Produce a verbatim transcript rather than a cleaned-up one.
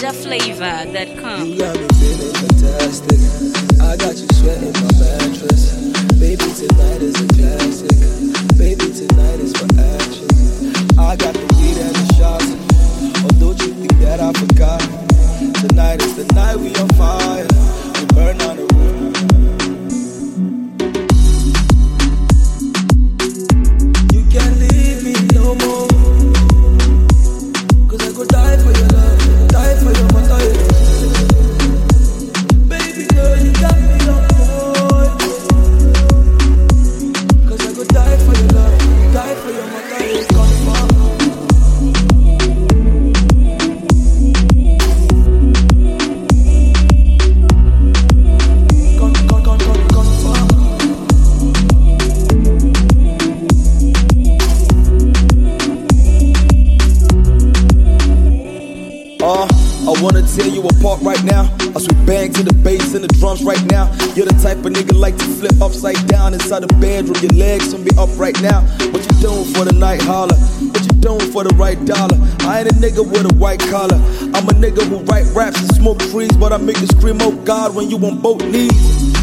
the flavor that comes. You got me feeling fantastic. I got you sweating my mattress. Baby, tonight is a classic. Baby, tonight is for action. I got the weed and the shots. Or don't you think that I forgot? Tonight is the night we on fire. We burn on the roof. You can't leave me no more. Cause I could die for your love. Die for your mother. Baby girl, you got me on board. Cause I could die for your love. Die for your mother. Confirm. Uh, I wanna tear you apart right now. As we bang to the bass and the drums right now. You're the type of nigga like to flip upside down inside the bedroom. Your legs can be up right now. What you doing for the night holler? What you doing for the right dollar? I ain't a nigga with a white collar. I'm a nigga who write raps and smoke trees, but I make you scream, oh God, when you on both knees.